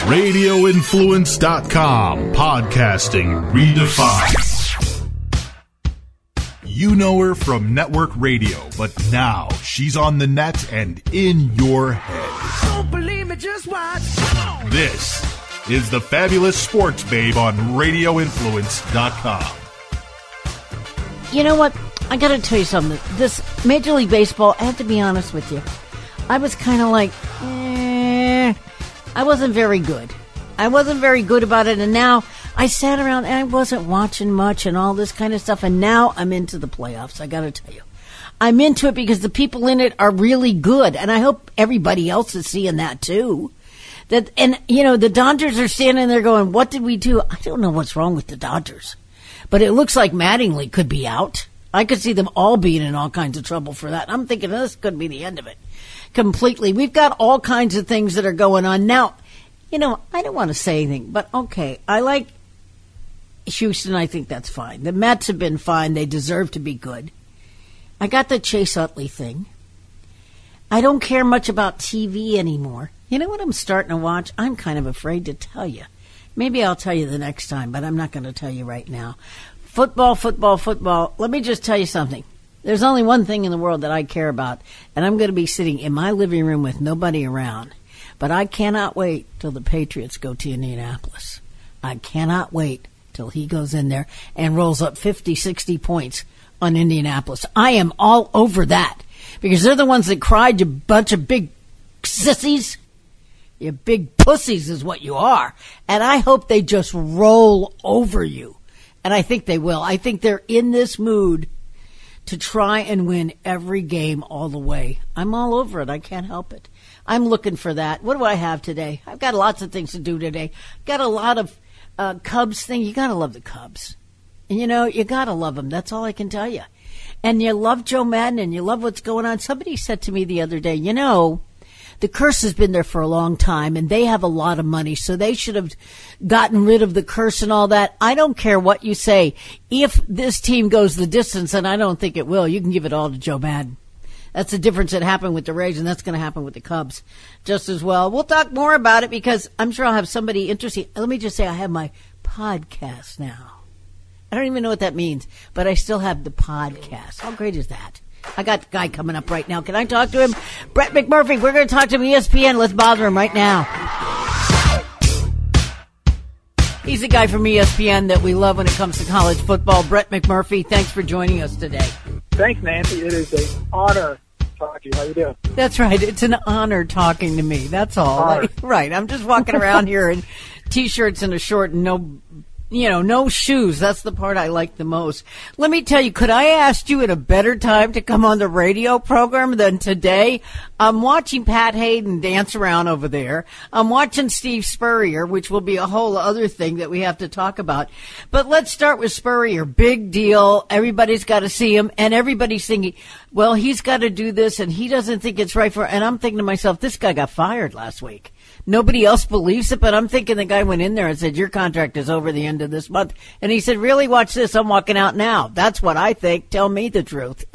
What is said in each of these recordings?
RadioInfluence.com, podcasting redefined. You know her from network radio, but now she's on the net and in your head. Don't believe me, just watch. This is the Fabulous Sports Babe on RadioInfluence.com. You know what? I got to tell you something. This Major League Baseball, I have to be honest with you. I was kind of like, I wasn't very good. I wasn't very good about it, and now I sat around and I wasn't watching much and all this kind of stuff, and now I'm into the playoffs. I got to tell you. I'm into it because the people in it are really good, and I hope everybody else is seeing that too. The Dodgers are standing there going, what did we do? I don't know what's wrong with the Dodgers, but it looks like Mattingly could be out. I could see them all being in all kinds of trouble for that. I'm thinking this could be the end of it completely. We've got all kinds of things that are going on. Now, I don't want to say anything, but okay, I like Houston. I think that's fine. The Mets have been fine. They deserve to be good. I got the Chase Utley thing. I don't care much about TV anymore. You know what I'm starting to watch? I'm kind of afraid to tell you. Maybe I'll tell you the next time, but I'm not going to tell you right now. Football. Let me just tell you something. There's only one thing in the world that I care about, and I'm going to be sitting in my living room with nobody around. But I cannot wait till the Patriots go to Indianapolis. I cannot wait till he goes in there and rolls up 50, 60 points on Indianapolis. I am all over that because they're the ones that cried, you bunch of big sissies. You big pussies is what you are. And I hope they just roll over you. And I think they will. I think they're in this mood to try and win every game all the way. I'm all over it. I can't help it. I'm looking for that. What do I have today? I've got lots of things to do today. Got a lot of Cubs thing. You got to love the Cubs. And, you got to love them. That's all I can tell you. And you love Joe Madden and you love what's going on. Somebody said to me the other day, the curse has been there for a long time, and they have a lot of money, so they should have gotten rid of the curse and all that. I don't care what you say. If this team goes the distance, and I don't think it will, you can give it all to Joe Madden. That's the difference that happened with the Rays, and that's going to happen with the Cubs just as well. We'll talk more about it because I'm sure I'll have somebody interesting. Let me just say I have my podcast now. I don't even know what that means, but I still have the podcast. How great is that? I got a guy coming up right now. Can I talk to him? Brett McMurphy. We're going to talk to him ESPN. Let's bother him right now. He's the guy from ESPN that we love when it comes to college football. Brett McMurphy, thanks for joining us today. Thanks, Nancy. It is an honor to talk to you. How you doing? That's right. It's an honor talking to me. That's all. Right. I'm just walking around here in T-shirts and a short and no shoes. That's the part I like the most. Let me tell you, could I ask you at a better time to come on the radio program than today? I'm watching Pat Hayden dance around over there. I'm watching Steve Spurrier, which will be a whole other thing that we have to talk about. But let's start with Spurrier. Big deal. Everybody's got to see him, and everybody's thinking, well, he's got to do this, and he doesn't think it's right for. And I'm thinking to myself, this guy got fired last week. Nobody else believes it, but I'm thinking the guy went in there and said, your contract is over the end of this month. And he said, really, watch this. I'm walking out now. That's what I think. Tell me the truth.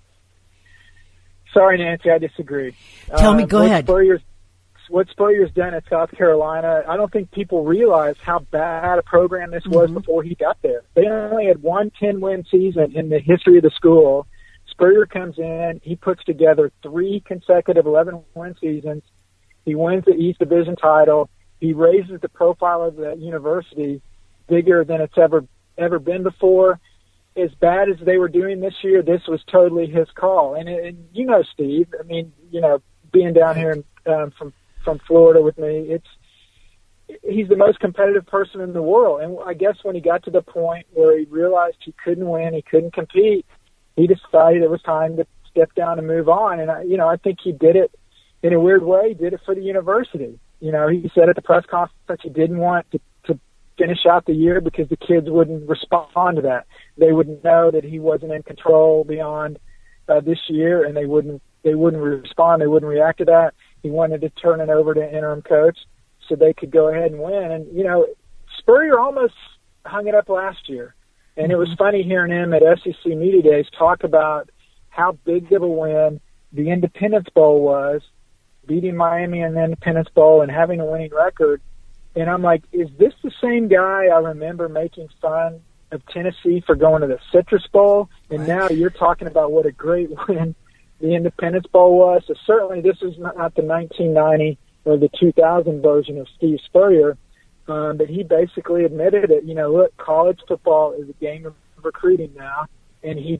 Sorry, Nancy, I disagree. Tell me, go ahead. What Spurrier's done at South Carolina, I don't think people realize how bad a program this was before he got there. They only had one 10-win season in the history of the school. Spurrier comes in. He puts together 3 consecutive 11-win seasons. He wins the East Division title. He raises the profile of the university bigger than it's ever been before. As bad as they were doing this year, this was totally his call. And Steve, I mean, being down here from Florida with me, he's the most competitive person in the world. And I guess when he got to the point where he realized he couldn't win, he couldn't compete, he decided it was time to step down and move on. And I think he did it in a weird way. He did it for the university. He said at the press conference he didn't want to finish out the year because the kids wouldn't respond to that. They wouldn't know that he wasn't in control beyond this year, and they wouldn't respond. They wouldn't react to that. He wanted to turn it over to an interim coach so they could go ahead and win. And, Spurrier almost hung it up last year. And it was funny hearing him at SEC Media Days talk about how big of a win the Independence Bowl was, beating Miami in the Independence Bowl and having a winning record. And I'm like, is this the same guy I remember making fun of Tennessee for going to the Citrus Bowl? And now you're talking about what a great win the Independence Bowl was. So certainly this is not the 1990 or the 2000 version of Steve Spurrier, but he basically admitted it. You know, look, college football is a game of recruiting now, and he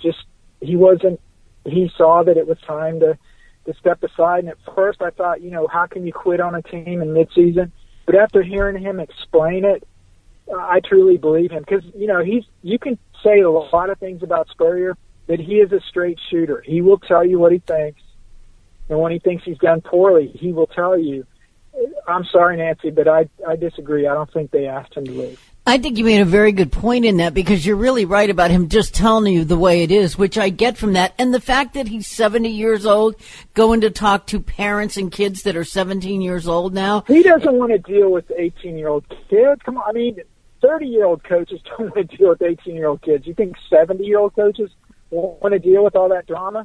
saw that it was time to step aside. And at first I thought, you know, how can you quit on a team in midseason? But after hearing him explain it, I truly believe him, because, you know, you can say a lot of things about Spurrier, but he is a straight shooter. He will tell you what he thinks, and when he thinks he's done poorly, he will tell you. I'm sorry, Nancy, but I disagree. I don't think they asked him to leave. I think you made a very good point in that, because you're really right about him just telling you the way it is, which I get from that. And the fact that he's 70 years old, going to talk to parents and kids that are 17 years old now. He doesn't want to deal with 18-year-old kids. Come on, I mean, 30-year-old coaches don't want to deal with 18-year-old kids. You think 70-year-old coaches won't want to deal with all that drama?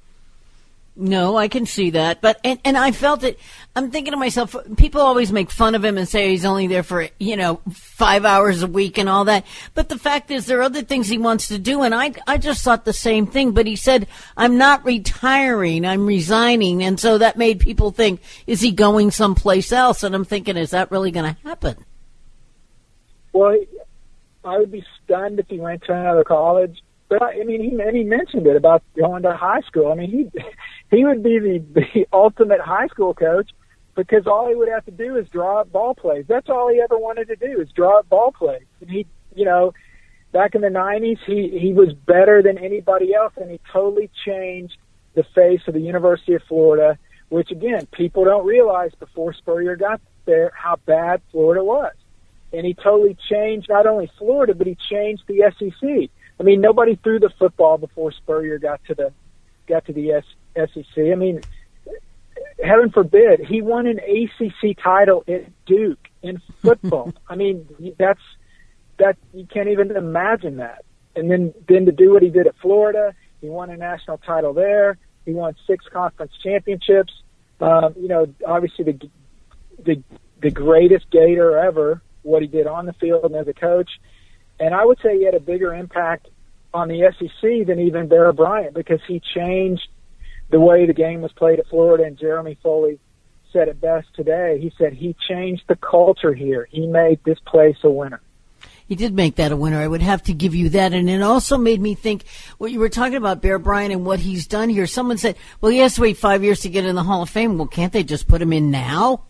No, I can see that. But, and I felt it. I'm thinking to myself, people always make fun of him and say he's only there for, 5 hours a week and all that. But the fact is, there are other things he wants to do. And I just thought the same thing. But he said, I'm not retiring, I'm resigning. And so that made people think, is he going someplace else? And I'm thinking, is that really going to happen? Well, I would be stunned if he went to another college. But I mean, he mentioned it about going to high school. I mean, he would be the ultimate high school coach, because all he would have to do is draw up ball plays. That's all he ever wanted to do, is draw up ball plays. And he, back in the 90s, he was better than anybody else, and he totally changed the face of the University of Florida, which, again, people don't realize before Spurrier got there how bad Florida was. And he totally changed not only Florida, but he changed the SEC. I mean, nobody threw the football before Spurrier got to the SEC. I mean, heaven forbid, he won an ACC title at Duke in football. I mean, that you can't even imagine that. And then to do what he did at Florida, he won a national title there. He won 6 conference championships. Obviously the greatest Gator ever, what he did on the field and as a coach. And I would say he had a bigger impact on the SEC than even Bear Bryant, because he changed the way the game was played at Florida. And Jeremy Foley said it best today. He said he changed the culture here. He made this place a winner. He did make that a winner. I would have to give you that. And it also made me think what you were talking about, Bear Bryant, and what he's done here. Someone said, well, he has to wait 5 years to get in the Hall of Fame. Well, can't they just put him in now?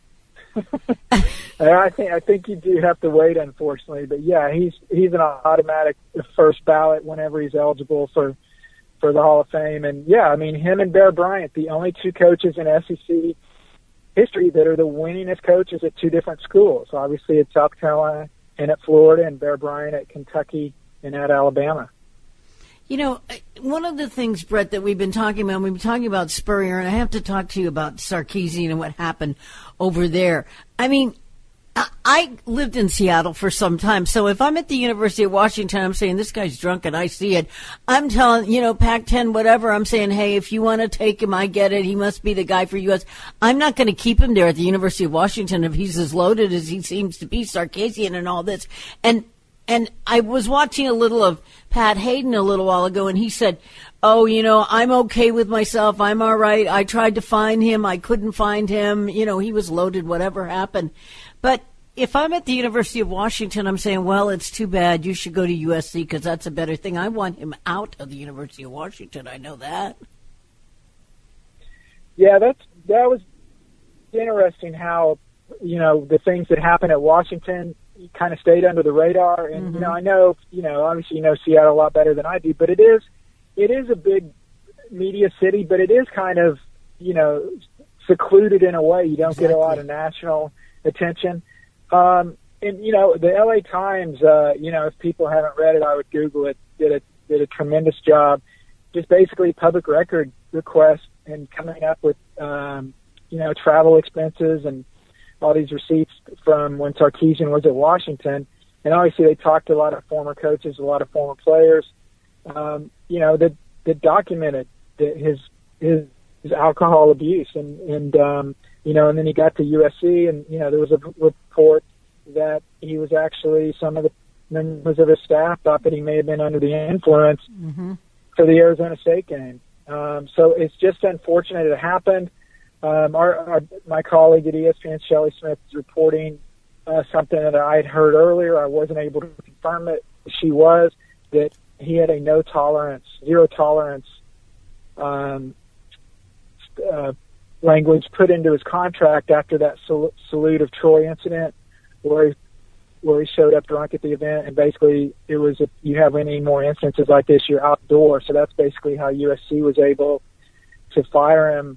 I think you do have to wait, unfortunately. But yeah, he's an automatic first ballot whenever he's eligible for the Hall of Fame. And yeah, I mean, him and Bear Bryant, the only 2 coaches in SEC history that are the winningest coaches at 2 different schools. Obviously at South Carolina and at Florida, and Bear Bryant at Kentucky and at Alabama. One of the things, Brett, that we've been talking about Spurrier, and I have to talk to you about Sarkisian and what happened over there. I mean, I lived in Seattle for some time, so if I'm at the University of Washington, I'm saying, this guy's drunk, and I see it. I'm telling, Pac-10, whatever, I'm saying, hey, if you want to take him, I get it. He must be the guy for U.S. I'm not going to keep him there at the University of Washington if he's as loaded as he seems to be, Sarkisian and all this. And I was watching a little of Pat Hayden a little while ago, and he said, oh, I'm okay with myself. I'm all right. I tried to find him. I couldn't find him. He was loaded, whatever happened. But if I'm at the University of Washington, I'm saying, well, it's too bad. You should go to USC because that's a better thing. I want him out of the University of Washington. I know that. Yeah, that was interesting how, the things that happened at Washington kind of stayed under the radar. And, mm-hmm. I know, obviously Seattle a lot better than I do, but it is a big media city, but it is kind of, secluded in a way. You don't Exactly. get a lot of national attention. And, the LA Times, if people haven't read it, I would Google it, did a tremendous job. Just basically public record requests and coming up with, travel expenses and all these receipts from when Sarkisian was at Washington. And obviously they talked to a lot of former coaches, a lot of former players, that documented his alcohol abuse. And then he got to USC and, there was a report he was actually, some of the members of his staff thought that he may have been under the influence for the Arizona State game. So it's just unfortunate it happened. My colleague at ESPN, Shelley Smith, is reporting something that I had heard earlier. I wasn't able to confirm it. She was, that he had a zero tolerance language put into his contract after that Salute of Troy incident, where he showed up drunk at the event, and basically it was, if you have any more instances like this, you're outdoor. So that's basically how USC was able to fire him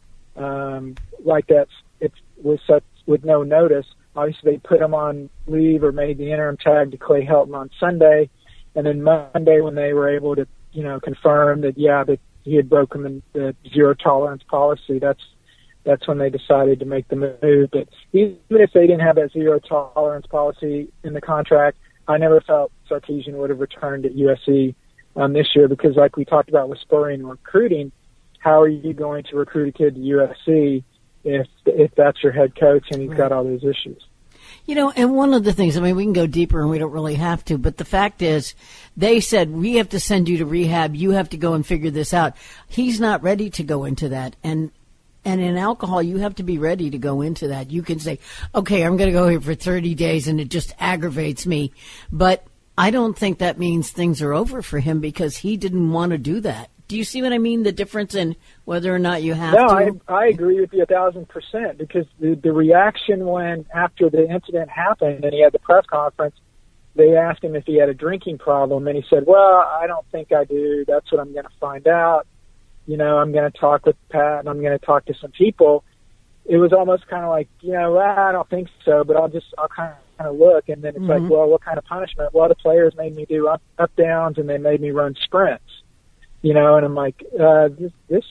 like that. It was such, with no notice. Obviously, they put him on leave or made the interim tag to Clay Helton on Sunday, and then Monday, when they were able to, confirm that that he had broken the zero tolerance policy, that's when they decided to make the move. But even if they didn't have that zero tolerance policy in the contract, I never felt Sarkisian would have returned at USC this year, because, like we talked about with Spurrier and recruiting, how are you going to recruit a kid to USC if that's your head coach and he's got all those issues? And one of the things, we can go deeper and we don't really have to, but the fact is, they said, we have to send you to rehab. You have to go and figure this out. He's not ready to go into that. And in alcohol, you have to be ready to go into that. You can say, okay, I'm going to go here for 30 days and it just aggravates me. But I don't think that means things are over for him, because he didn't want to do that. Do you see what I mean? The difference in whether or not you have to? No, I agree with you 1,000%, because the reaction when, after the incident happened and he had the press conference, they asked him if he had a drinking problem, and he said, well, I don't think I do. That's what I'm going to find out. I'm going to talk with Pat, and I'm going to talk to some people. It was almost kind of like, I don't think so, but I'll kind of look. And then it's like, well, what kind of punishment? Well, the players made me do up downs, and they made me run sprints. And I'm like, this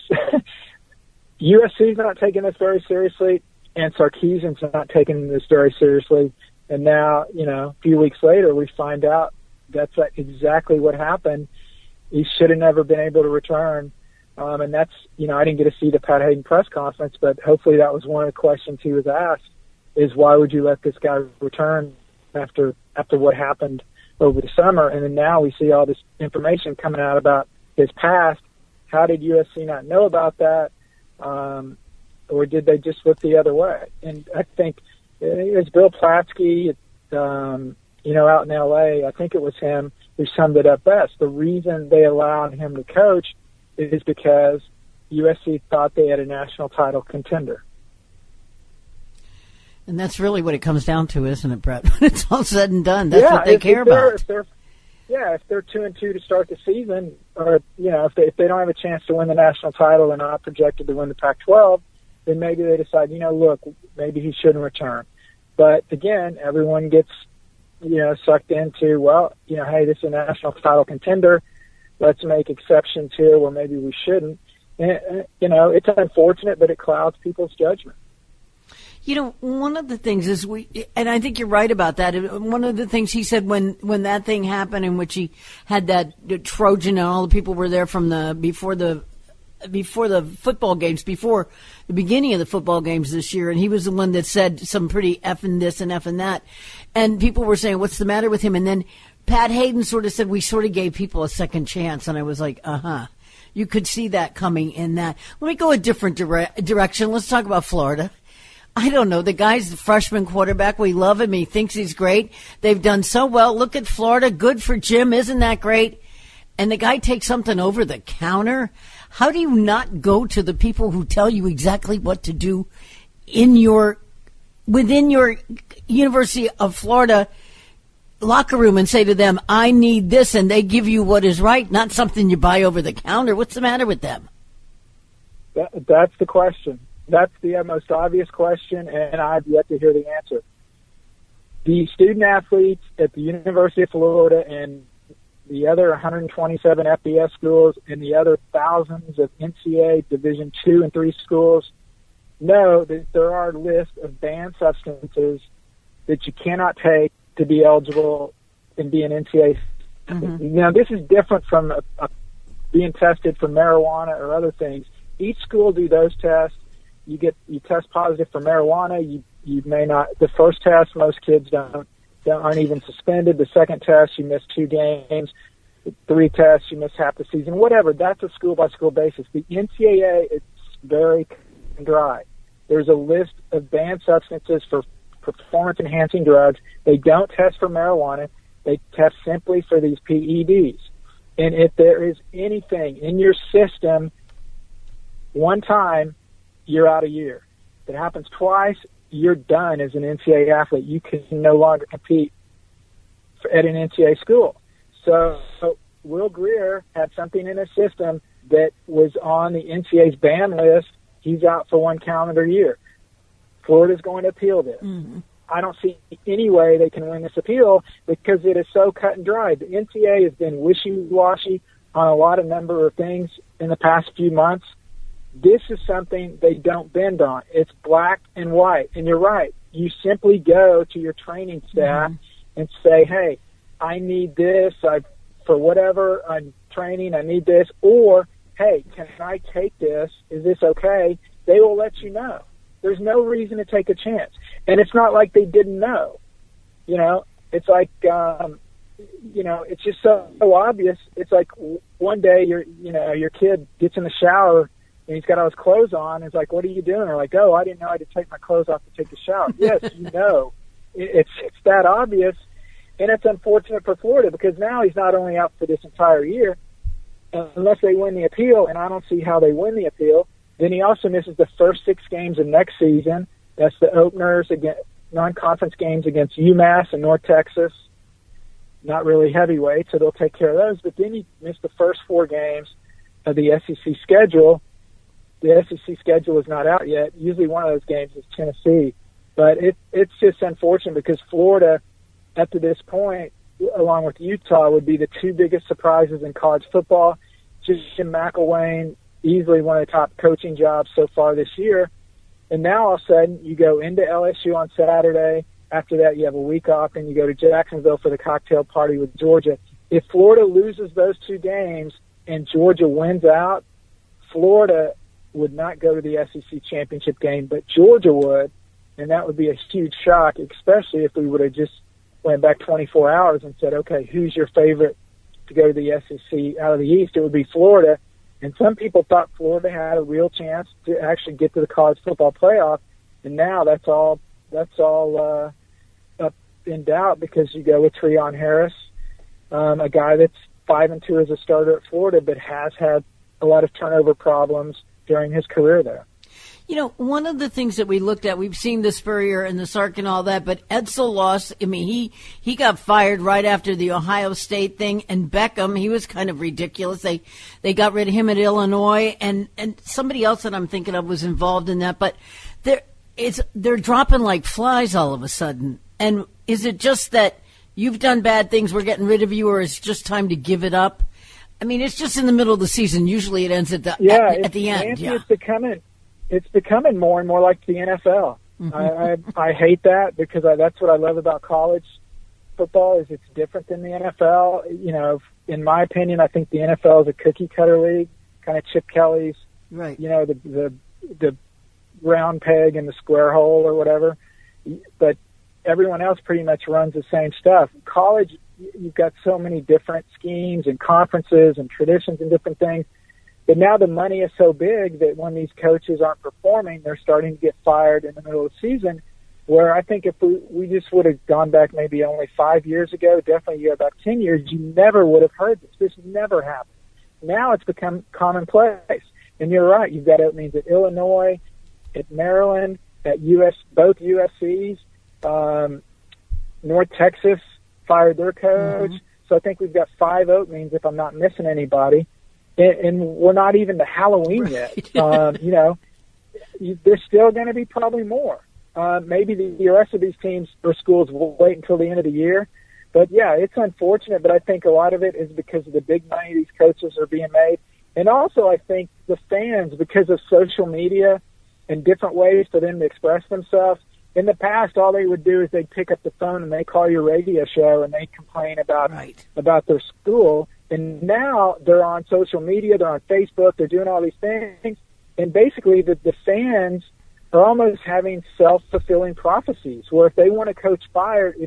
USC's not taking this very seriously, and Sarkisian's not taking this very seriously. And now, a few weeks later, we find out that's exactly what happened. He should have never been able to return. And that's, I didn't get to see the Pat Hayden press conference, but hopefully that was one of the questions he was asked, is why would you let this guy return after what happened over the summer? And then now we see all this information coming out about his past. How did USC not know about that? Or did they just look the other way? And I think it was Bill Platsky, out in LA, I think it was him who summed it up best. The reason they allowed him to coach is because USC thought they had a national title contender. And that's really what it comes down to, isn't it, Brett? When it's all said and done, that's what they care about. If they're 2-2 to start the season, or if they don't have a chance to win the national title and not projected to win the Pac-12, then maybe they decide, look, maybe he shouldn't return. But again, everyone gets sucked into, well, hey, this is a national title contender. Let's make exceptions here where maybe we shouldn't. And, it's unfortunate, but it clouds people's judgment. One of the things is and I think you're right about that. One of the things he said when that thing happened, in which he had that Trojan and all the people were there from before the football games, before the beginning of the football games this year, and he was the one that said some pretty effing this and effing that, and people were saying, what's the matter with him? And then Pat Hayden sort of said, we sort of gave people a second chance, and I was like, you could see that coming in that. Let me go a different direction. Let's talk about Florida. I don't know. The guy's the freshman quarterback. We love him. He thinks he's great. They've done so well. Look at Florida. Good for Jim. Isn't that great? And the guy takes something over the counter. How do you not go to the people who tell you exactly what to do within your University of Florida locker room and say to them, I need this, and they give you what is right, not something you buy over the counter? What's the matter with them? That's the question. That's the most obvious question, and I've yet to hear the answer. The student athletes at the University of Florida and the other 127 FBS schools and the other thousands of NCAA Division II and III schools know that there are lists of banned substances that you cannot take to be eligible and be an NCAA. Mm-hmm. Now, this is different from being tested for marijuana or other things. Each school do those tests. You test positive for marijuana. You may not. The first test, most kids don't that aren't even suspended. The second test, you miss 2 games. 3 tests, you miss half the season. Whatever. That's a school-by-school basis. The NCAA is very dry. There's a list of banned substances for performance-enhancing drugs. They don't test for marijuana. They test simply for these PEDs. And if there is anything in your system one time, you're out a year. If it happens twice, you're done as an NCAA athlete. You can no longer compete at an NCAA school. So Will Grier had something in his system that was on the NCAA's ban list. He's out for 1 calendar year. Florida's going to appeal this. Mm-hmm. I don't see any way they can win this appeal because it is so cut and dry. The NCAA has been wishy-washy on a lot of number of things in the past few months. This is something they don't bend on. It's black and white. And you're right. You simply go to your training staff and say, hey, I need this. For whatever I'm training, I need this. Or, hey, can I take this? Is this okay? They will let you know. There's no reason to take a chance. And it's not like they didn't know. You know, it's like, it's just so obvious. It's like one day your kid gets in the shower and he's got all his clothes on. It's like, what are you doing? They're like, oh, I didn't know I had to take my clothes off to take a shower. Yes, you know. It's that obvious. And it's unfortunate for Florida because now he's not only out for this entire year, unless they win the appeal, and I don't see how they win the appeal, then he also misses the first 6 games of next season. That's the openers, non-conference games against UMass and North Texas. Not really heavyweight, so they'll take care of those. But then he missed the first 4 games of the SEC schedule. The SEC schedule is not out yet. Usually one of those games is Tennessee. But it's just unfortunate because Florida, up to this point, along with Utah, would be the 2 biggest surprises in college football. Jim McElwain, easily one of the top coaching jobs so far this year. And now all of a sudden you go into LSU on Saturday. After that you have a week off and you go to Jacksonville for the cocktail party with Georgia. If Florida loses those 2 games and Georgia wins out, Florida would not go to the SEC championship game, but Georgia would, and that would be a huge shock, especially if we would have just went back 24 hours and said, okay, who's your favorite to go to the SEC out of the East? It would be Florida. And some people thought Florida had a real chance to actually get to the college football playoff. And now that's all up in doubt because you go with Treon Harris, a guy that's 5-2 as a starter at Florida, but has had a lot of turnover problems during his career there. You know, one of the things that we looked at, we've seen the Spurrier and the Sark and all that, but Edsel lost. I mean, he got fired right after the Ohio State thing, and Beckham, he was kind of ridiculous. They got rid of him at Illinois, and somebody else that I'm thinking of was involved in that. But they're dropping like flies all of a sudden. And is it just that you've done bad things, we're getting rid of you, or it's just time to give it up? I mean, it's just in the middle of the season. Usually it ends at the end. Yeah, it's becoming more and more like the NFL. Mm-hmm. I hate that because that's what I love about college football is it's different than the NFL. You know, in my opinion, I think the NFL is a cookie cutter league, kind of Chip Kelly's, right? You know, the round peg in the square hole or whatever. But everyone else pretty much runs the same stuff. College, you've got so many different schemes and conferences and traditions and different things. But now the money is so big that when these coaches aren't performing, they're starting to get fired in the middle of the season, where I think if we just would have gone back maybe only 5 years ago, definitely about 10 years, you never would have heard this. This never happened. Now it's become commonplace. And you're right. You've got openings at Illinois, at Maryland, at both USCs. North Texas fired their coach. Mm-hmm. So I think we've got 5 openings if I'm not missing anybody. And we're not even to Halloween yet. You know, there's still going to be probably more. Maybe the rest of these teams or schools will wait until the end of the year. But, yeah, it's unfortunate, but I think a lot of it is because of the big money these coaches are being made. And also I think the fans, because of social media and different ways for them to express themselves, in the past, all they would do is they'd pick up the phone and they call your radio show and they complain about their school. And now they're on social media, they're on Facebook, they're doing all these things. And basically the fans are almost having self-fulfilling prophecies where if they want a coach fired, it's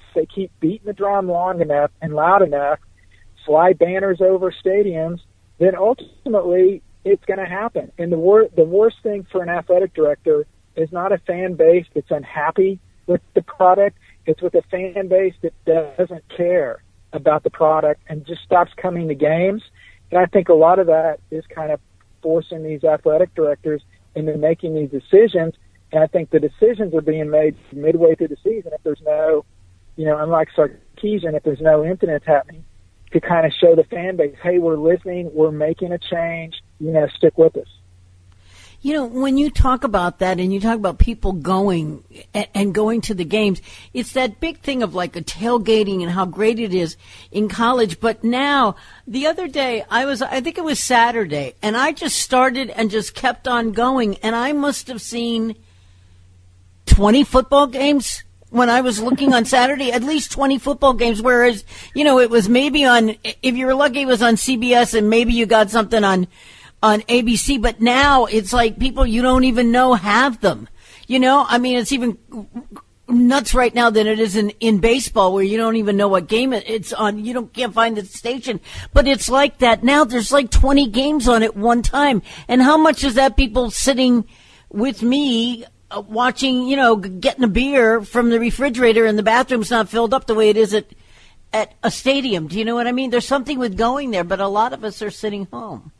they keep beating the drum long enough and loud enough, fly banners over stadiums, then ultimately it's going to happen. And the worst thing for an athletic director is not a fan base that's unhappy with the product. It's with a fan base that doesn't care about the product and just stops coming to games. And I think a lot of that is kind of forcing these athletic directors into making these decisions. And I think the decisions are being made midway through the season if there's no, unlike Sarkisian, if there's no incidents happening, to kind of show the fan base, hey, we're listening, we're making a change, stick with us. When you talk about that and you talk about people going and going to the games, it's that big thing of like a tailgating and how great it is in college. But now, the other day, I think it was Saturday, and I just started and just kept on going, and I must have seen 20 football games when I was looking on Saturday, at least 20 football games, whereas, it was maybe on, if you were lucky, it was on CBS, and maybe you got something on ABC, but now it's like people you don't even know have them. It's even nuts right now than it is in baseball, where you don't even know what game it's on. Can't find the station, but it's like that now. There's like 20 games on at one time. And how much is that people sitting with me watching, getting a beer from the refrigerator and the bathroom's not filled up the way it is at a stadium? Do you know what I mean? There's something with going there, but a lot of us are sitting home.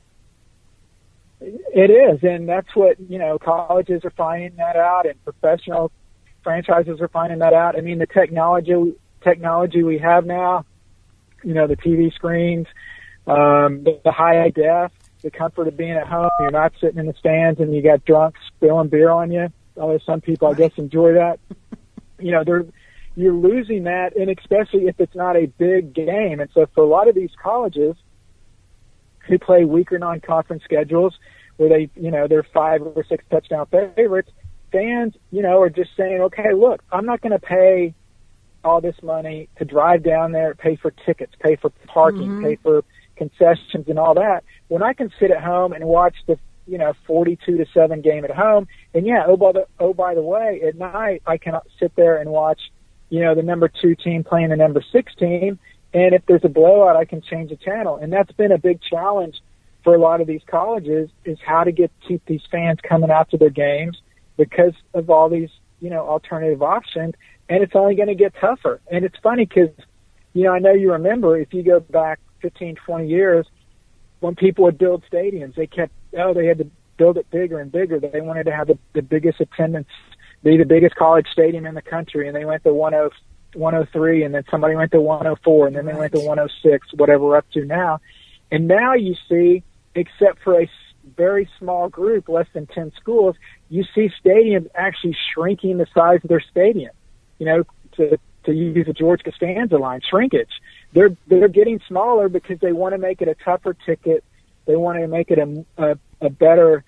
It is, and that's what, colleges are finding that out, and professional franchises are finding that out. I mean, the technology we have now, the TV screens, the high def, the comfort of being at home. You're not sitting in the stands and you got drunks spilling beer on you. Although some people, I guess, enjoy that. You're losing that, and especially if it's not a big game. And so for a lot of these colleges who play weaker non-conference schedules where they're 5 or 6 touchdown favorites, fans, are just saying, okay, look, I'm not going to pay all this money to drive down there, pay for tickets, pay for parking, pay for concessions and all that, when I can sit at home and watch the 42-7 game at home. And by the way, at night I can sit there and watch, the number 2 team playing the number 6 team. And if there's a blowout, I can change the channel. And that's been a big challenge for a lot of these colleges, is how to keep these fans coming out to their games because of all these, alternative options. And it's only going to get tougher. And it's funny because, I know you remember, if you go back 15, 20 years, when people would build stadiums, they had to build it bigger and bigger. They wanted to have the biggest attendance, be the biggest college stadium in the country. And they went to 103, and then somebody went to 104, and then they went to 106, whatever we're up to now. And now you see, except for a very small group, less than 10 schools, you see stadiums actually shrinking the size of their stadium, to use the George Costanza line, shrinkage. They're getting smaller because they want to make it a tougher ticket. They want to make it a better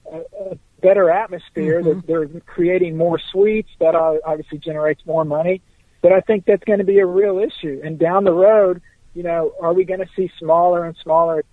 atmosphere. They're creating more suites. That obviously generates more money. But I think that's going to be a real issue. And down the road, are we going to see smaller and smaller,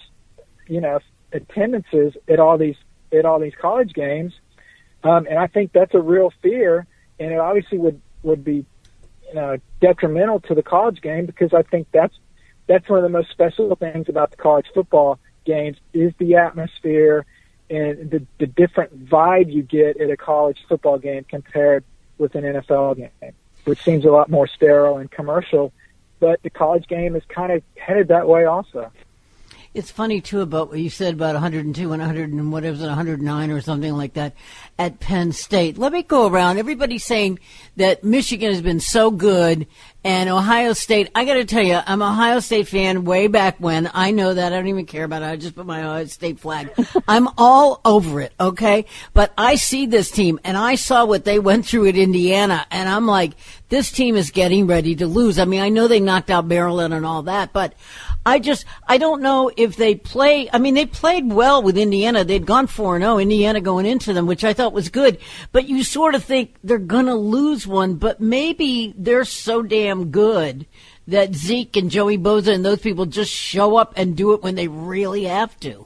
attendances at all these college games? And I think that's a real fear. And it obviously would be, detrimental to the college game, because I think that's one of the most special things about the college football games is the atmosphere and the different vibe you get at a college football game compared with an NFL game, which seems a lot more sterile and commercial, but the college game is kind of headed that way also. It's funny, too, about what you said about 102 and 100 and what was it, 109 or something like that at Penn State. Let me go around. Everybody's saying that Michigan has been so good, and Ohio State, I got to tell you, I'm an Ohio State fan way back when. I know that. I don't even care about it. I just put my Ohio State flag. I'm all over it, okay? But I see this team, and I saw what they went through at Indiana, and I'm like, this team is getting ready to lose. I mean, I know they knocked out Maryland and all that, but I don't know if they play. I mean, they played well with Indiana. They'd gone 4-0, Indiana going into them, which I thought was good. But you sort of think they're going to lose one, but maybe they're so damn good that Zeke and Joey Bosa and those people just show up and do it when they really have to.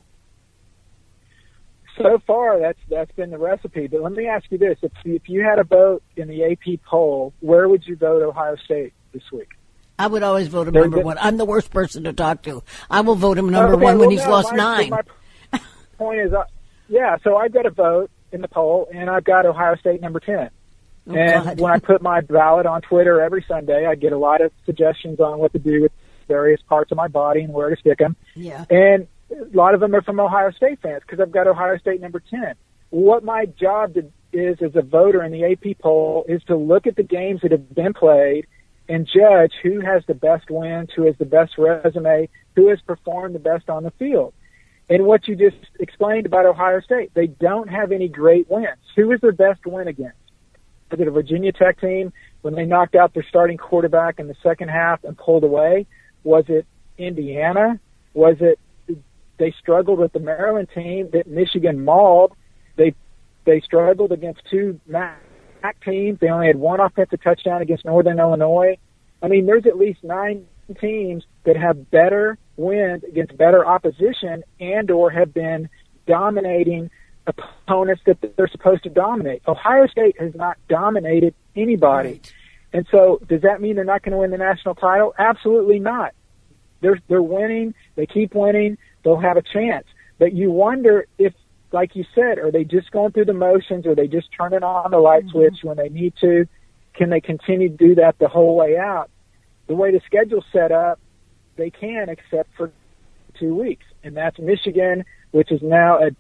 So far, that's been the recipe. But let me ask you this. If you had a vote in the AP poll, where would you vote Ohio State? this week. I would always vote him number one. I'm the worst person to talk to. I will vote him number one when he's lost 9. My point is, so I've got a vote in the poll, and I've got Ohio State number 10. And when I put my ballot on Twitter every Sunday, I get a lot of suggestions on what to do with various parts of my body and where to stick them. Yeah. And a lot of them are from Ohio State fans because I've got Ohio State number 10. What my job is as a voter in the AP poll is to look at the games that have been played and judge who has the best wins, who has the best resume, who has performed the best on the field. And what you just explained about Ohio State, they don't have any great wins. Who is their best win against? Was it a Virginia Tech team when they knocked out their starting quarterback in the second half and pulled away? Was it Indiana? Was it they struggled with the Maryland team that Michigan mauled? They struggled against 2 MAC teams. They only had 1 offensive touchdown against Northern Illinois. I mean, there's at least 9 teams that have better wins against better opposition and or have been dominating opponents that they're supposed to dominate. Ohio State has not dominated anybody. Right. And so does that mean they're not going to win the national title? Absolutely not. They're winning. They keep winning. They'll have a chance. But you wonder if, like you said, are they just going through the motions? Are they just turning on the light switch when they need to? Can they continue to do that the whole way out? The way the schedule's set up, they can, except for 2 weeks. And that's Michigan, which is now a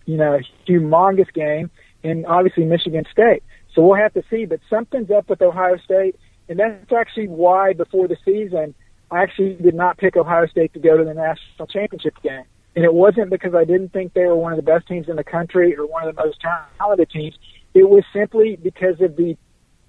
humongous game, and obviously Michigan State. So we'll have to see. But something's up with Ohio State, and that's actually why before the season I actually did not pick Ohio State to go to the national championship game. And it wasn't because I didn't think they were one of the best teams in the country or one of the most talented teams. It was simply because of the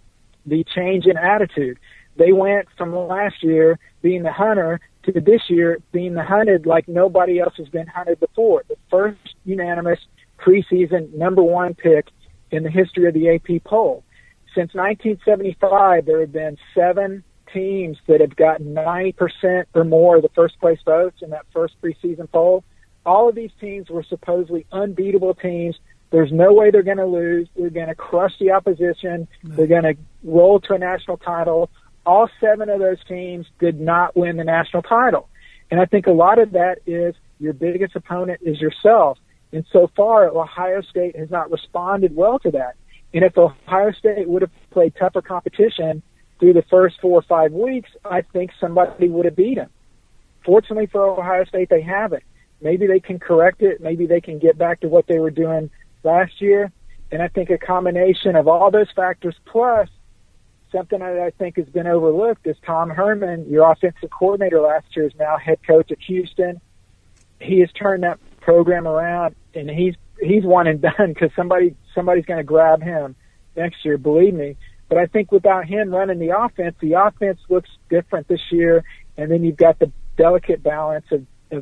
change in attitude. They went from last year being the hunter to this year being the hunted like nobody else has been hunted before. The first unanimous preseason number 1 pick in the history of the AP poll. Since 1975, there have been 7 teams that have gotten 90% or more of the first place votes in that first preseason poll. All of these teams were supposedly unbeatable teams. There's no way they're going to lose. They're going to crush the opposition. They're going to roll to a national title. All 7 of those teams did not win the national title. And I think a lot of that is your biggest opponent is yourself. And so far, Ohio State has not responded well to that. And if Ohio State would have played tougher competition through the first 4 or 5 weeks, I think somebody would have beat them. Fortunately for Ohio State, they haven't. Maybe they can correct it. Maybe they can get back to what they were doing last year. And I think a combination of all those factors plus something that I think has been overlooked is Tom Herman, your offensive coordinator last year, is now head coach at Houston. He has turned that program around, and he's one and done because somebody's going to grab him next year, believe me. But I think without him running the offense looks different this year. And then you've got the delicate balance of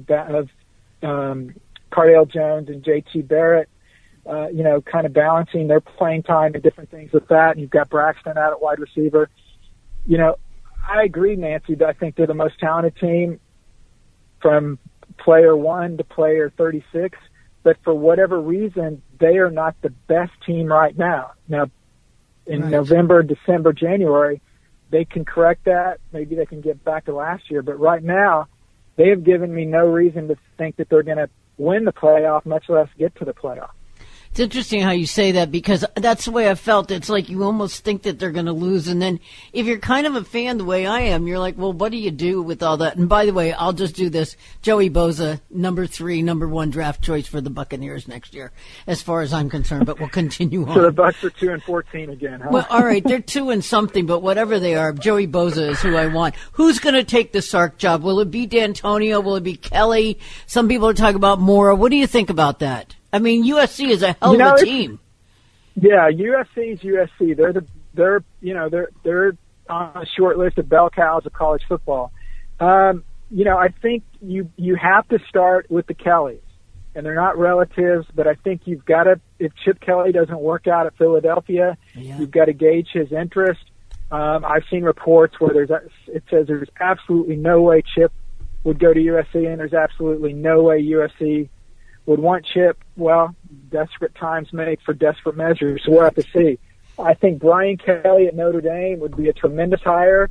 Cardale Jones and J.T. Barrett, kind of balancing their playing time and different things with that. And you've got Braxton out at wide receiver. I agree, Nancy, that I think they're the most talented team from player 1 to player 36. But for whatever reason, they are not the best team right now. Now, in November, December, January, they can correct that. Maybe they can get back to last year. But right now, they have given me no reason to think that they're going to win the playoff, much less get to the playoff. It's interesting how you say that because that's the way I felt. It's like you almost think that they're going to lose. And then if you're kind of a fan the way I am, you're like, well, what do you do with all that? And by the way, I'll just do this. Joey Bosa, number 1 draft choice for the Buccaneers next year, as far as I'm concerned. But we'll continue on. So the Bucs are 2-14 again, huh? Well, all right, they're 2 and something, but whatever they are, Joey Bosa is who I want. Who's going to take the Sark job? Will it be D'Antonio? Will it be Kelly? Some people are talking about Mora. What do you think about that? I mean, USC is a hell of a team. Yeah, USC is USC. They're on a short list of bell cows of college football. I think you have to start with the Kellys, and they're not relatives, but I think you've got to. If Chip Kelly doesn't work out at Philadelphia, you've got to gauge his interest. I've seen reports where it says there's absolutely no way Chip would go to USC, and there's absolutely no way USC would want Chip. Well, desperate times make for desperate measures, so we'll have to see. I think Brian Kelly at Notre Dame would be a tremendous hire.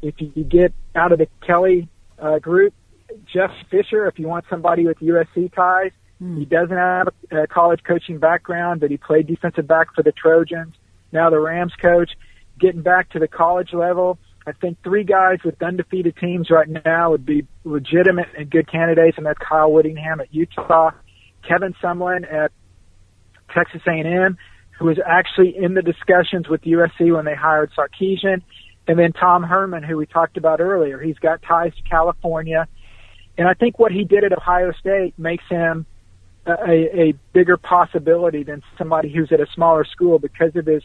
if you get out of the Kelly group, Jeff Fisher, if you want somebody with USC ties, he doesn't have a college coaching background, but he played defensive back for the Trojans. Now the Rams coach, getting back to the college level. I think 3 guys with undefeated teams right now would be legitimate and good candidates, and that's Kyle Whittingham at Utah, Kevin Sumlin at Texas A&M, who was actually in the discussions with USC when they hired Sarkisian, and then Tom Herman, who we talked about earlier. He's got ties to California, and I think what he did at Ohio State makes him a bigger possibility than somebody who's at a smaller school because of his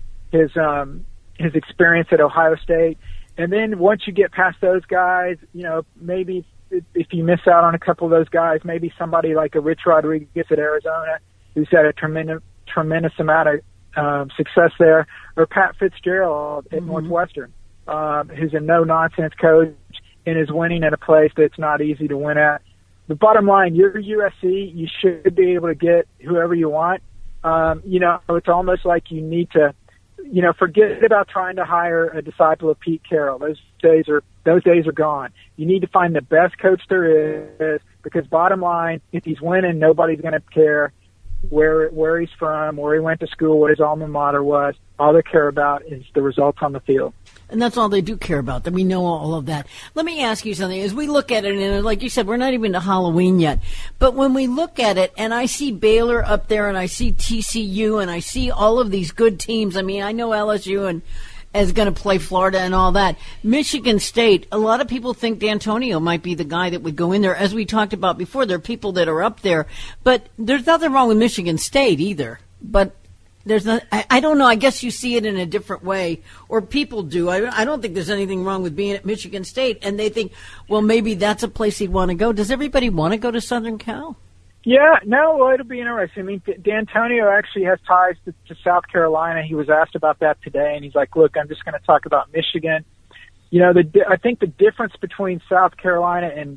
experience at Ohio State. And then once you get past those guys, you know, maybe if you miss out on a couple of those guys, maybe somebody like a Rich Rodriguez at Arizona, who's had a tremendous amount of success there, or Pat Fitzgerald at Northwestern, who's a no-nonsense coach and is winning at a place that's not easy to win at. The bottom line, you're USC, you should be able to get whoever you want. You know, it's almost like you need to, you know, forget about trying to hire a disciple of Pete Carroll. Those days are gone. You need to find the best coach there is, because bottom line, if he's winning, nobody's going to care where he's from, where he went to school, what his alma mater was. All they care about is the results on the field. And that's all they do care about. That we know all of that. Let me ask you something. As we look at it, and like you said, we're not even to Halloween yet. But when we look at it, and I see Baylor up there, and I see TCU, and I see all of these good teams. I mean, I know LSU and is going to play Florida and all that. Michigan State, a lot of people think D'Antonio might be the guy that would go in there. As we talked about before, there are people that are up there. But there's nothing wrong with Michigan State either. But there's not, I don't know. I guess you see it in a different way, or people do. I don't think there's anything wrong with being at Michigan State, and they think, well, maybe that's a place he'd want to go. Does everybody want to go to Southern Cal? Yeah, no, well, it'll be interesting. I mean, D'Antonio actually has ties to South Carolina. He was asked about that today, and he's like, look, I'm just going to talk about Michigan. You know, I think the difference between South Carolina and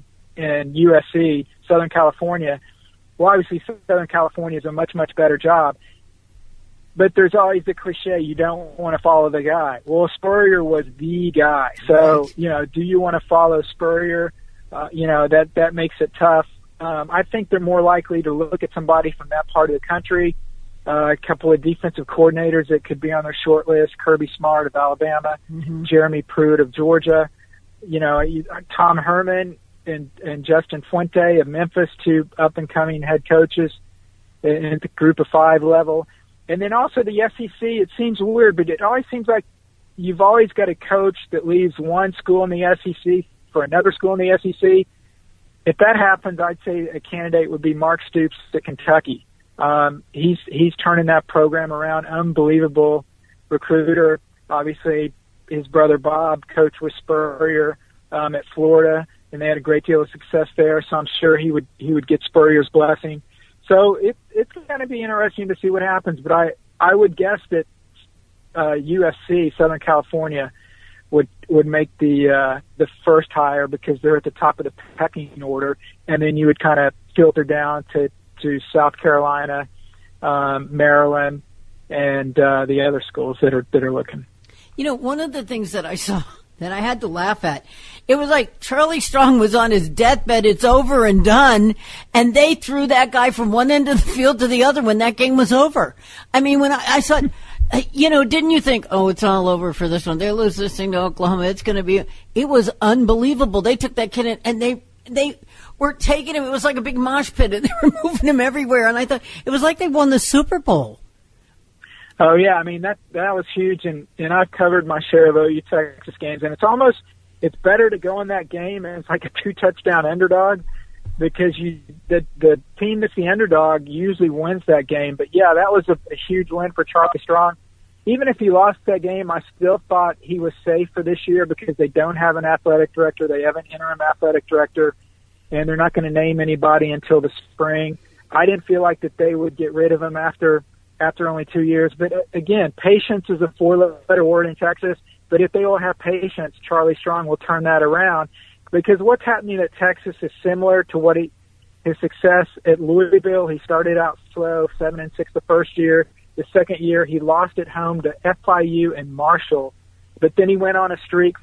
USC, Southern California, well, obviously Southern California is a much, much better job. But there's always the cliche, you don't want to follow the guy. Well, Spurrier was the guy. So, you know, do you want to follow Spurrier? You know, that makes it tough. I think they're more likely to look at somebody from that part of the country, a couple of defensive coordinators that could be on their short list, Kirby Smart of Alabama, Jeremy Pruitt of Georgia, you know, Tom Herman and Justin Fuente of Memphis, 2 up-and-coming head coaches in the group of 5 level. And then also the SEC, it seems weird, but it always seems like you've always got a coach that leaves one school in the SEC for another school in the SEC. If that happens, I'd say a candidate would be Mark Stoops at Kentucky. He's turning that program around. Unbelievable recruiter. Obviously, his brother Bob coached with Spurrier at Florida, and they had a great deal of success there. So I'm sure he would get Spurrier's blessing. So it's going to be interesting to see what happens. But I would guess that USC, Southern California, would make the first hire because they're at the top of the pecking order, and then you would kind of filter down to South Carolina, Maryland, and the other schools that are looking. You know, one of the things that I saw that I had to laugh at, it was like Charlie Strong was on his deathbed, it's over and done, and they threw that guy from one end of the field to the other when that game was over. I mean, when I saw, you know, didn't you think, oh, it's all over for this one? They lose this thing to Oklahoma. It's going to be, it was unbelievable. They took that kid in, and they were taking him. It was like a big mosh pit, and they were moving him everywhere. And I thought it was like they won the Super Bowl. Oh yeah, I mean that was huge, and I've covered my share of OU Texas games, and it's better to go in that game and it's like a 2-touchdown underdog, because the team that's the underdog usually wins that game. But yeah, that was a huge win for Charlie Strong. Even if he lost that game, I still thought he was safe for this year because they don't have an athletic director, they have an interim athletic director, and they're not going to name anybody until the spring. I didn't feel like that they would get rid of him after only 2 years. But again, patience is a 4-letter word in Texas. But if they all have patience, Charlie Strong will turn that around. Because what's happening at Texas is similar to what his success at Louisville. He started out slow, 7-6 the first year. The second year, he lost at home to FIU and Marshall. But then he went on a streak from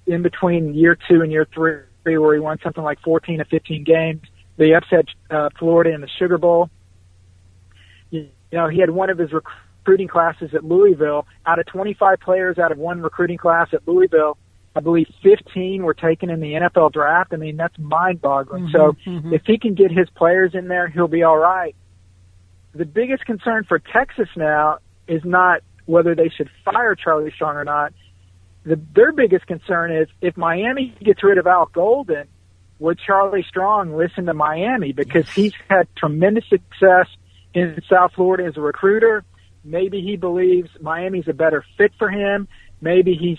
in between year 2 and year 3 where he won something like 14 to 15 games. They upset Florida in the Sugar Bowl. You know, he had one of his recruiting classes at Louisville. Out of 25 players out of one recruiting class at Louisville, I believe 15 were taken in the NFL draft. I mean, that's mind-boggling. So if he can get his players in there, he'll be all right. The biggest concern for Texas now is not whether they should fire Charlie Strong or not. Their biggest concern is if Miami gets rid of Al Golden, would Charlie Strong listen to Miami? Because he's had tremendous success in South Florida as a recruiter. Maybe he believes Miami's a better fit for him. Maybe he's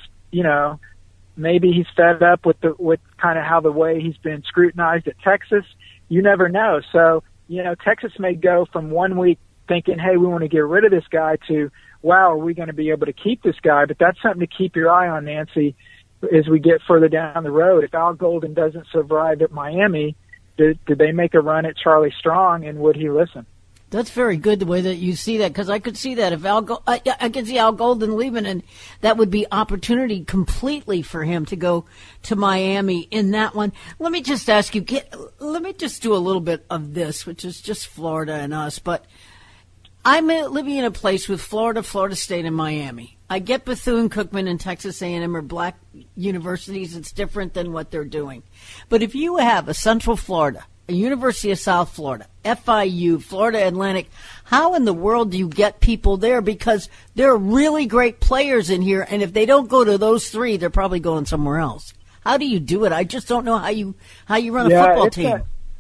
fed up with kind of how the way he's been scrutinized at Texas. You never know. So, Texas may go from 1 week thinking, hey, we want to get rid of this guy to, wow, are we going to be able to keep this guy? But that's something to keep your eye on, Nancy, as we get further down the road. If Al Golden doesn't survive at Miami, did they make a run at Charlie Strong, and would he listen? That's very good the way that you see that, because I could see that if I could see Al Golden leaving, and that would be opportunity completely for him to go to Miami in that one. Let me just ask you, let me just do a little bit of this, which is just Florida and us, but I'm living in a place with Florida State, and Miami. I get Bethune-Cookman and Texas A&M are black universities. It's different than what they're doing. But if you have a Central Florida, a University of South Florida, FIU, Florida Atlantic, how in the world do you get people there? Because there are really great players in here, and if they don't go to those three, they're probably going somewhere else. How do you do it? I just don't know how you run a football team.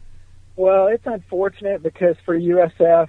It's unfortunate because for USF,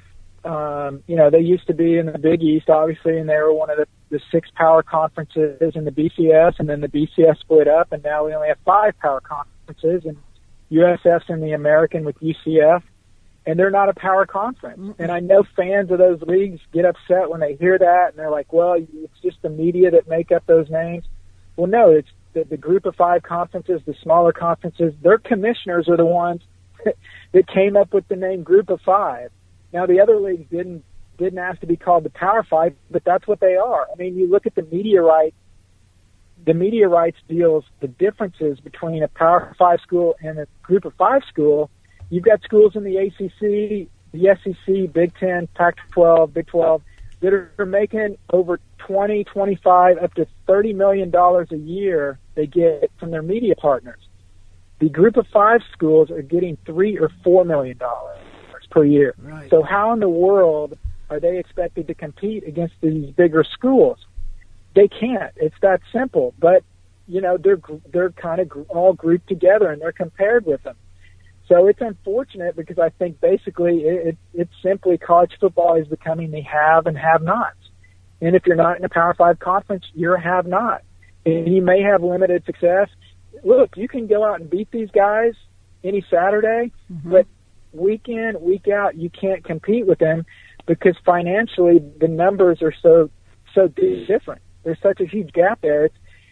they used to be in the Big East, obviously, and they were one of the 6 power conferences in the BCS, and then the BCS split up, and now we only have 5 power conferences, and USF's in the American with UCF, and they're not a power conference. Mm-hmm. And I know fans of those leagues get upset when they hear that, and they're like, well, it's just the media that make up those names. Well, no, it's the group of 5 conferences, the smaller conferences. Their commissioners are the ones that came up with the name Group of 5. Now, the other leagues didn't ask to be called the Power 5, but that's what they are. I mean, you look at the media rights. The media rights deals the differences between a Power 5 school and a Group of 5 school. You've got schools in the ACC, the SEC, Big Ten, Pac-12, Big 12 that are making over $20, $25, up to $30 million a year they get from their media partners. The Group of 5 schools are getting $3 or $4 million per year. Right. So how in the world are they expected to compete against these bigger schools? They can't. It's that simple. But, they're kind of all grouped together and they're compared with them. So it's unfortunate because I think basically it's simply college football is becoming the have and have-nots. And if you're not in a Power 5 conference, you're a have-not. And you may have limited success. Look, you can go out and beat these guys any Saturday, but week in, week out, you can't compete with them because financially the numbers are so different. There's such a huge gap there.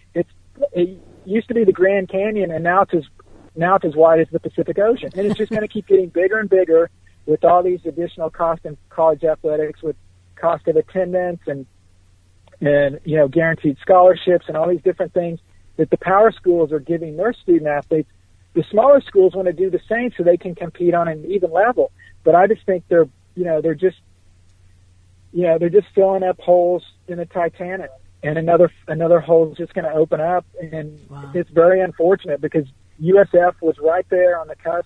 It used to be the Grand Canyon, and now it's as wide as the Pacific Ocean. And it's just going to keep getting bigger and bigger with all these additional costs in college athletics, with cost of attendance and guaranteed scholarships and all these different things that the power schools are giving their student athletes. The smaller schools want to do the same so they can compete on an even level. But I just think they're just filling up holes in the Titanic. And another hole is just going to open up, and It's very unfortunate because USF was right there on the cusp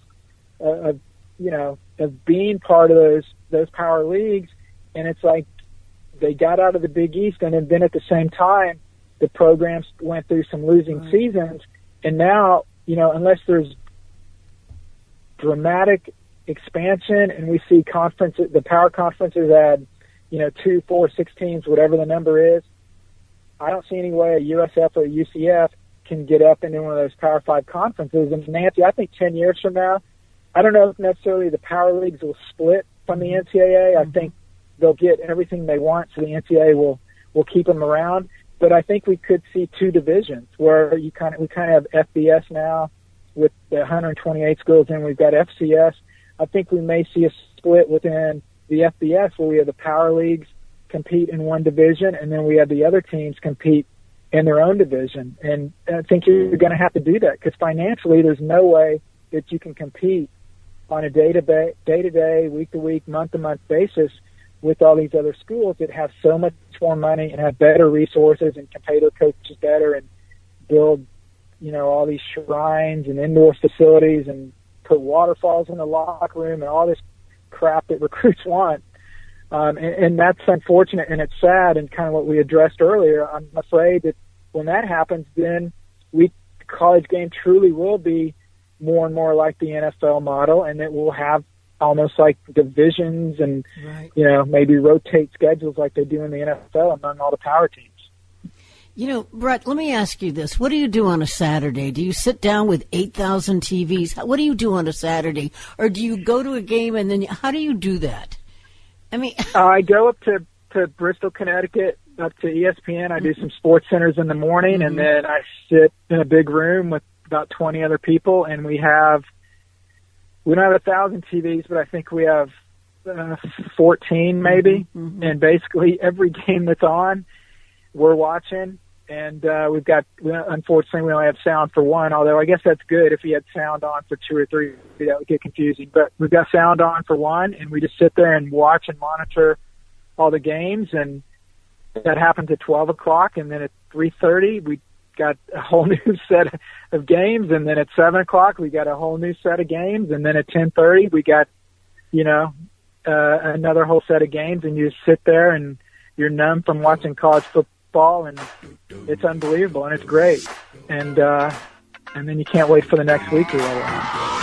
of being part of those power leagues, and it's like they got out of the Big East, and then at the same time the programs went through some losing seasons, and now unless there's dramatic expansion and we see the power conferences add 2, 4, 6 teams, whatever the number is. I don't see any way a USF or a UCF can get up into one of those Power 5 conferences. And Nancy, I think 10 years from now, I don't know if necessarily the power leagues will split from the NCAA. I think they'll get everything they want, so the NCAA will keep them around. But I think we could see 2 divisions where we kind of have FBS now with the 128 schools, and we've got FCS. I think we may see a split within the FBS where we have the power leagues compete in one division, and then we have the other teams compete in their own division. And I think you're going to have to do that because financially there's no way that you can compete on a day-to-day, week-to-week, month-to-month basis with all these other schools that have so much more money and have better resources and can pay their coaches better and build, all these shrines and indoor facilities and put waterfalls in the locker room and all this crap that recruits want. And that's unfortunate and it's sad and kind of what we addressed earlier. I'm afraid that when that happens, then the college game truly will be more and more like the NFL model, and it will have almost like divisions and, maybe rotate schedules like they do in the NFL among all the power teams. Brett, let me ask you this. What do you do on a Saturday? Do you sit down with 8,000 TVs? What do you do on a Saturday? Or do you go to a game and then how do you do that? I mean, I go up to Bristol, Connecticut, up to ESPN. I do some sports centers in the morning, and then I sit in a big room with about 20 other people, and we don't have 1,000 TVs, but I think we have 14 maybe. And basically every game that's on, we're watching. And unfortunately, we only have sound for one, although I guess that's good. If we had sound on for two or three, that would get confusing. But we've got sound on for one, and we just sit there and watch and monitor all the games. And that happens at 12 o'clock, and then at 3:30, we got a whole new set of games. And then at 7 o'clock, we got a whole new set of games. And then at 10:30, we got, another whole set of games. And you just sit there, and you're numb from watching college football, and it's unbelievable, and it's great. And then you can't wait for the next week or whatever.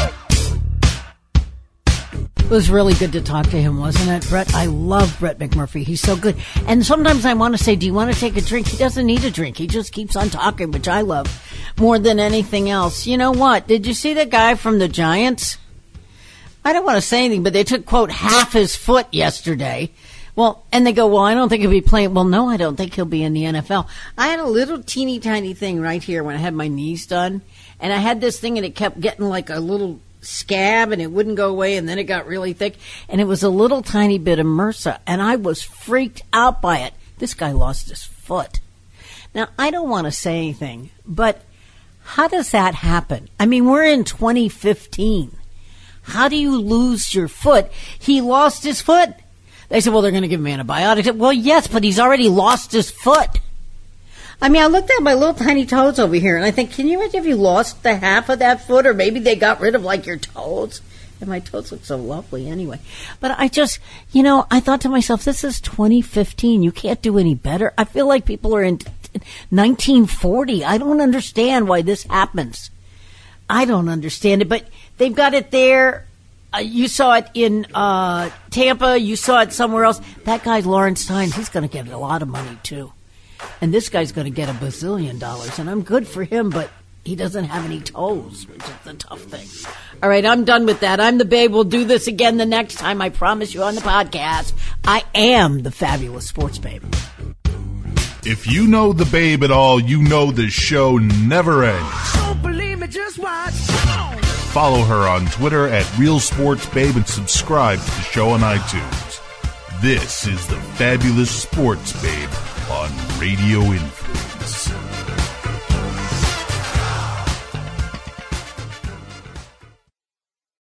It was really good to talk to him, wasn't it, Brett? I love Brett McMurphy. He's so good. And sometimes I want to say, do you want to take a drink? He doesn't need a drink. He just keeps on talking, which I love more than anything else. You know what? Did you see that guy from the Giants? I don't want to say anything, but they took, quote, half his foot yesterday. Well, and they go, well, I don't think he'll be playing. Well, no, I don't think he'll be in the NFL. I had a little teeny tiny thing right here when I had my knees done. And I had this thing and it kept getting like a little scab and it wouldn't go away. And then it got really thick. And it was a little tiny bit of MRSA. And I was freaked out by it. This guy lost his foot. Now, I don't want to say anything, but how does that happen? I mean, we're in 2015. How do you lose your foot? He lost his foot. They said, well, they're going to give him antibiotics. Well, yes, but he's already lost his foot. I mean, I looked at my little tiny toes over here, and I think, can you imagine if you lost the half of that foot, or maybe they got rid of, like, your toes? And my toes look so lovely anyway. But I just, I thought to myself, this is 2015. You can't do any better. I feel like people are in 1940. I don't understand why this happens. I don't understand it, but they've got it there. You saw it in Tampa. You saw it somewhere else. That guy, Lawrence Tynes, he's going to get a lot of money, too. And this guy's going to get $1 bazillion. And I'm good for him, but he doesn't have any toes, which is the tough thing. All right, I'm done with that. I'm the Babe. We'll do this again the next time. I promise you on the podcast. I am the fabulous Sports Babe. If you know the Babe at all, you know the show never ends. Don't believe me, just watch. Follow her on Twitter at RealSportsBabe and subscribe to the show on iTunes. This is the Fabulous Sports Babe on Radio Influence.